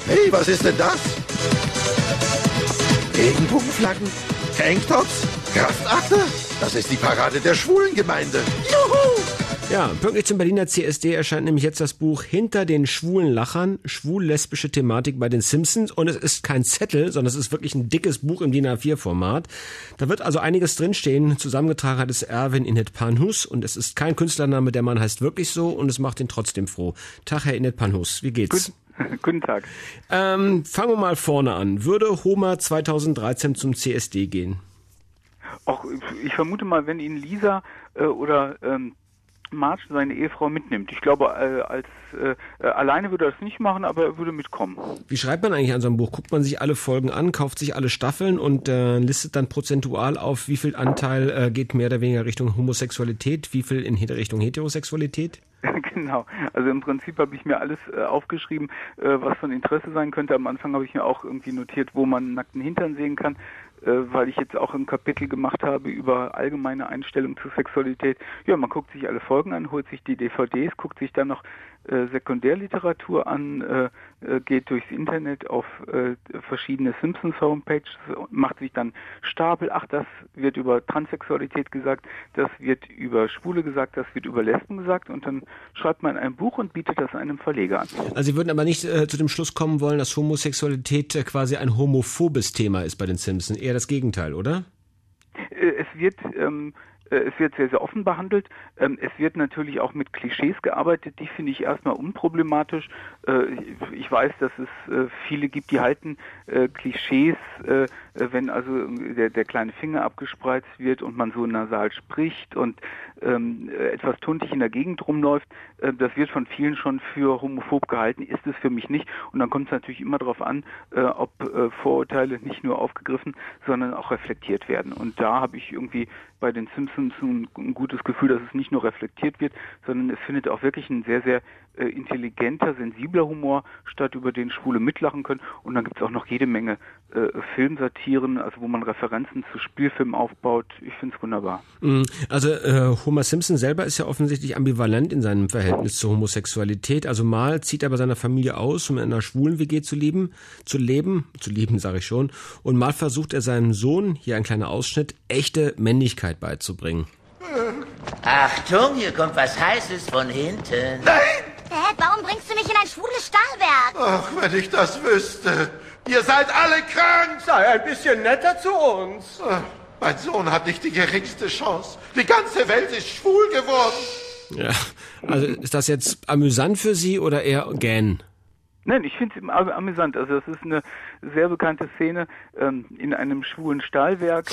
Hey, was ist denn das? Regenbogenflaggen? Tanktops? Kraftakte? Das ist die Parade der Schwulengemeinde. Juhu! Ja, pünktlich zum Berliner CSD erscheint nämlich jetzt das Buch Hinter den schwulen Lachern, schwul-lesbische Thematik bei den Simpsons. Und es ist kein Zettel, sondern es ist wirklich ein dickes Buch im DIN A4-Format. Da wird also einiges drinstehen. Zusammengetragen hat es Erwin Inet Panhus. Und es ist kein Künstlername, der Mann heißt wirklich so. Und es macht ihn trotzdem froh. Tag, Herr Inet Panhus, wie geht's? Guten Tag. Fangen wir mal vorne an. Würde Homer 2013 zum CSD gehen? Auch ich vermute mal, wenn ihn Lisa oder Marge, seine Ehefrau, mitnimmt. Ich glaube, alleine würde er das nicht machen, aber er würde mitkommen. Wie schreibt man eigentlich an so einem Buch? Guckt man sich alle Folgen an, kauft sich alle Staffeln und listet dann prozentual auf, wie viel Anteil geht mehr oder weniger Richtung Homosexualität, wie viel in Richtung Heterosexualität? Genau. Also im Prinzip habe ich mir alles aufgeschrieben, was von Interesse sein könnte. Am Anfang habe ich mir auch irgendwie notiert, wo man nackten Hintern sehen kann, weil ich jetzt auch ein Kapitel gemacht habe über allgemeine Einstellung zur Sexualität. Ja, man guckt sich alle Folgen an, holt sich die DVDs, guckt sich dann noch Sekundärliteratur an, geht durchs Internet auf verschiedene Simpsons-Homepages, macht sich dann Stapel. Ach, das wird über Transsexualität gesagt, das wird über Schwule gesagt, das wird über Lesben gesagt und dann schreibt man ein Buch und bietet das einem Verleger an. Also Sie würden aber nicht zu dem Schluss kommen wollen, dass Homosexualität quasi ein homophobes Thema ist bei den Simpsons. Eher das Gegenteil, oder? Es wird sehr, sehr offen behandelt. Es wird natürlich auch mit Klischees gearbeitet. Die finde ich erstmal unproblematisch. Ich weiß, dass es viele gibt, die halten Klischees, wenn also der kleine Finger abgespreizt wird und man so nasal spricht und etwas tuntig in der Gegend rumläuft. Das wird von vielen schon für homophob gehalten, ist es für mich nicht. Und dann kommt es natürlich immer darauf an, ob Vorurteile nicht nur aufgegriffen, sondern auch reflektiert werden. Und da habe ich irgendwie bei den Simpsons ein gutes Gefühl, dass es nicht nur reflektiert wird, sondern es findet auch wirklich ein sehr, sehr intelligenter, sensibler Humor statt, über den Schwule mitlachen können. Und dann gibt es auch noch jede Menge Filmsatiren, also wo man Referenzen zu Spielfilmen aufbaut. Ich finde es wunderbar. Also Homer Simpson selber ist ja offensichtlich ambivalent in seinem Verhältnis zur Homosexualität. Also mal zieht er bei seiner Familie aus, um in einer schwulen WG zu leben, sage ich schon. Und mal versucht er seinem Sohn, hier ein kleiner Ausschnitt, echte Männlichkeit beizubringen. Achtung, hier kommt was Heißes von hinten. Nein! Dad, warum bringst du mich in ein schwules Stahlwerk? Ach, wenn ich das wüsste. Ihr seid alle krank! Sei ein bisschen netter zu uns. Ach, mein Sohn hat nicht die geringste Chance. Die ganze Welt ist schwul geworden. Ja, also ist das jetzt amüsant für Sie oder eher gähn? Nein, ich finde es amüsant. Also das ist eine sehr bekannte Szene in einem schwulen Stahlwerk.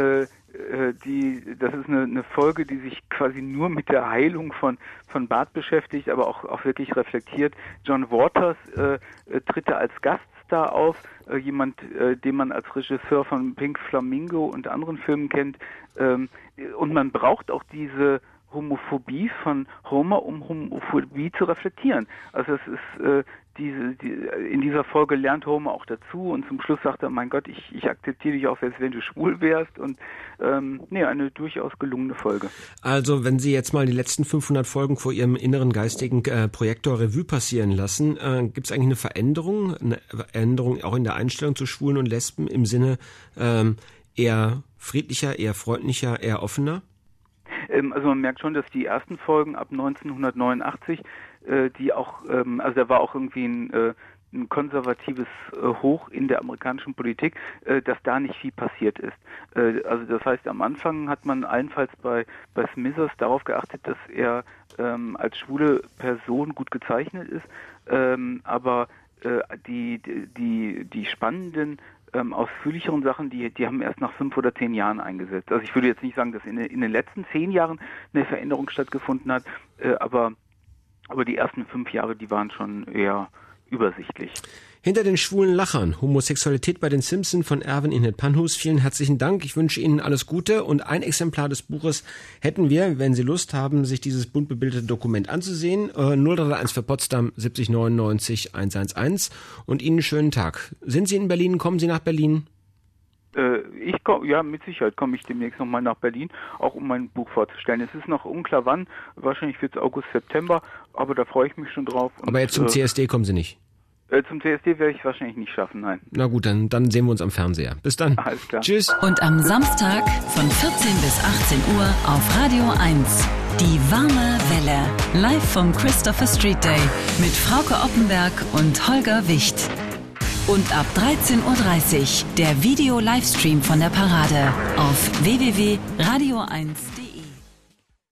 Das ist eine Folge, die sich quasi nur mit der Heilung von Bart beschäftigt, aber auch wirklich reflektiert. John Waters tritt da als Gaststar auf, jemand, den man als Regisseur von Pink Flamingo und anderen Filmen kennt. Und man braucht auch diese Homophobie von Homer, um Homophobie zu reflektieren. Also es ist in dieser Folge lernt Homer auch dazu und zum Schluss sagt er, mein Gott, ich akzeptiere dich auch, selbst wenn du schwul wärst und eine durchaus gelungene Folge. Also wenn Sie jetzt mal die letzten 500 Folgen vor Ihrem inneren geistigen Projektor Revue passieren lassen, gibt es eigentlich eine Veränderung auch in der Einstellung zu Schwulen und Lesben im Sinne eher friedlicher, eher freundlicher, eher offener? Also man merkt schon, dass die ersten Folgen ab 1989, die auch, also da war auch irgendwie ein konservatives Hoch in der amerikanischen Politik, dass da nicht viel passiert ist. Also das heißt, am Anfang hat man allenfalls bei Smithers darauf geachtet, dass er als schwule Person gut gezeichnet ist, aber die spannenden ausführlicheren Sachen, die haben erst nach 5 oder 10 Jahren eingesetzt. Also ich würde jetzt nicht sagen, dass in den letzten 10 Jahren eine Veränderung stattgefunden hat, aber die ersten 5 Jahre, die waren schon eher übersichtlich. Hinter den schwulen Lachern, Homosexualität bei den Simpsons von Erwin Inet Panhus. Vielen herzlichen Dank. Ich wünsche Ihnen alles Gute und ein Exemplar des Buches hätten wir, wenn Sie Lust haben, sich dieses bunt bebilderte Dokument anzusehen. 031 für Potsdam 70 99 111 und Ihnen einen schönen Tag. Sind Sie in Berlin? Kommen Sie nach Berlin? Ja, mit Sicherheit komme ich demnächst nochmal nach Berlin, auch um mein Buch vorzustellen. Es ist noch unklar wann, wahrscheinlich wird es August, September, aber da freue ich mich schon drauf. Aber jetzt zum CSD kommen Sie nicht? Zum CSD werde ich wahrscheinlich nicht schaffen, nein. Na gut, dann sehen wir uns am Fernseher. Bis dann. Alles klar. Tschüss. Und am Samstag von 14 bis 18 Uhr auf Radio 1. Die warme Welle. Live vom Christopher Street Day mit Frauke Oppenberg und Holger Wicht. Und ab 13.30 Uhr der Video-Livestream von der Parade auf www.radio1.de.